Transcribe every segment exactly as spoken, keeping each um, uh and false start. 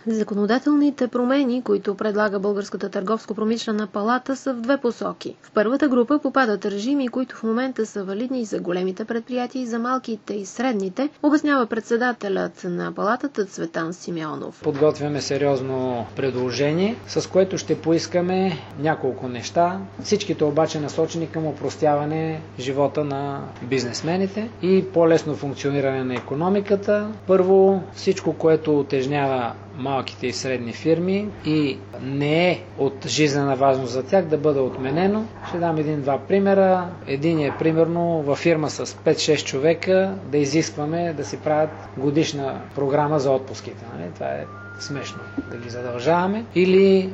Законодателните промени, които предлага Българската търговско-промишлена палата, са в две посоки. В първата група попадат режими, които в момента са валидни за големите предприятия и за малките и средните, обяснява председателят на палатата Цветан Симеонов. Подготвяме сериозно предложение, с което ще поискаме няколко неща. Всичките обаче насочени към опростяване живота на бизнесмените и по-лесно функциониране на икономиката. Първо, всичко, което утежнява малките и средни фирми и не е от жизнена важност за тях, да бъде отменено. Ще дам един-два примера. Един е примерно във фирма с пет-шест човека да изискваме да си правят годишна програма за отпуските. Нали? Това е смешно да ги задължаваме. Или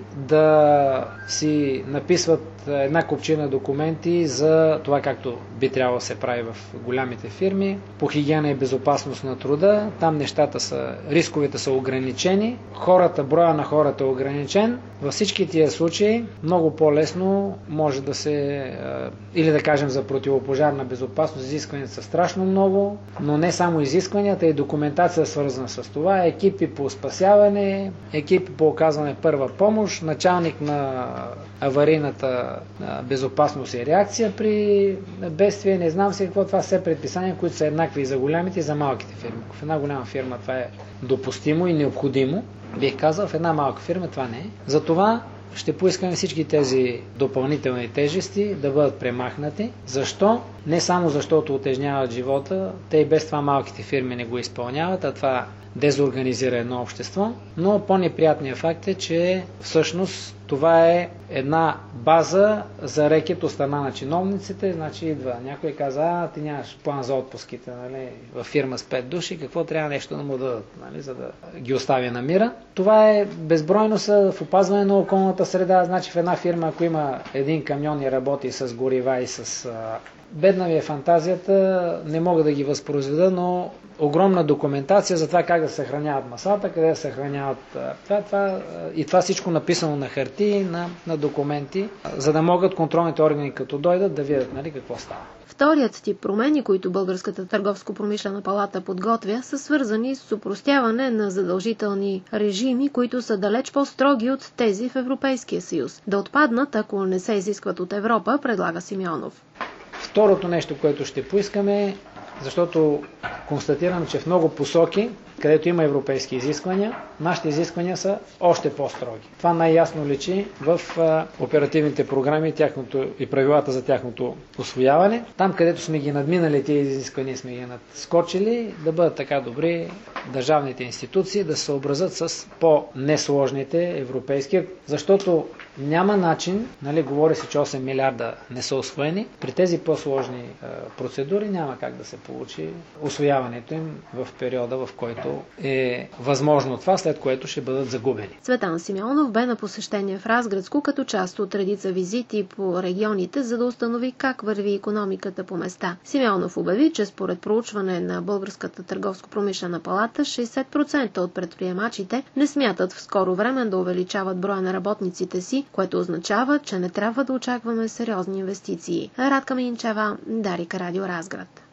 да си написват една купчина документи за това, както би трябвало да се прави в голямите фирми, по хигиена и безопасност на труда. Там нещата са, рисковете са ограничени, хората, броя на хората е ограничен. Във всички тия случаи много по-лесно може да се, или да кажем за противопожарна безопасност, изискванията са страшно много, но не само изискванията, и документация свързана с това, екипи по спасяване, екипи по оказване първа помощ, началник на аварийната безопасност и реакция при бедствие, не знам си какво, това все предписания, които са еднакви и за голямите и за малките фирми. В една голяма фирма това е допустимо и необходимо, бих казал, в една малка фирма това не е. Затова ще поискаме всички тези допълнителни тежести да бъдат премахнати. Защо? Не само защото утежняват живота, те и без това малките фирми не го изпълняват, а това дезорганизира едно общество, но по-неприятният факт е, че всъщност това е една база за рекет от страна на чиновниците. Значи идва някой каза, а ти нямаш план за отпуските, нали, във фирма с пет души, какво трябва нещо да му дадат, нали, за да ги оставя на мира. Това е безбройно са в опазване на околната среда. Значи в една фирма, ако има един камион и работи с горива и с... Бедна ви е фантазията, не мога да ги възпроизведа, но огромна документация за това как да съхраняват масата, къде да съхраняват това, това, и това всичко написано на хартии, на, на документи, за да могат контролните органи като дойдат да видят, нали, какво става. Вторият тип промени, които Българската търговско-промишлена палата подготвя, са свързани с опростяване на задължителни режими, които са далеч по-строги от тези в Европейския съюз. Да отпаднат, ако не се изискват от Европа, предлага Симеонов. Второто нещо, което ще поискаме, защото констатирам, че в много посоки, където има европейски изисквания, нашите изисквания са още по-строги. Това най-ясно личи в а, оперативните програми тяхното, и правилата за тяхното усвояване. Там, където сме ги надминали тези изисквания, сме ги надскочили, да бъдат така добри държавните институции да се съобразят с по-несложните европейски, защото няма начин, нали, говори се, че осем милиарда не са усвоени, при тези по-сложни е, процедури няма как да се получи усвояването им в периода, в който е възможно това, след което ще бъдат загубени. Цветан Симеонов бе на посещение в Разградско като част от редица визити по регионите, за да установи как върви икономиката по места. Симеонов обяви, че според проучване на Българската търговско-промишлена палата, шейсет процента от предприемачите не смятат в скоро време да увеличават броя на работниците си, което означава, че не трябва да очакваме сериозни инвестиции. Радка Минчева, Дарик, Радио Разград.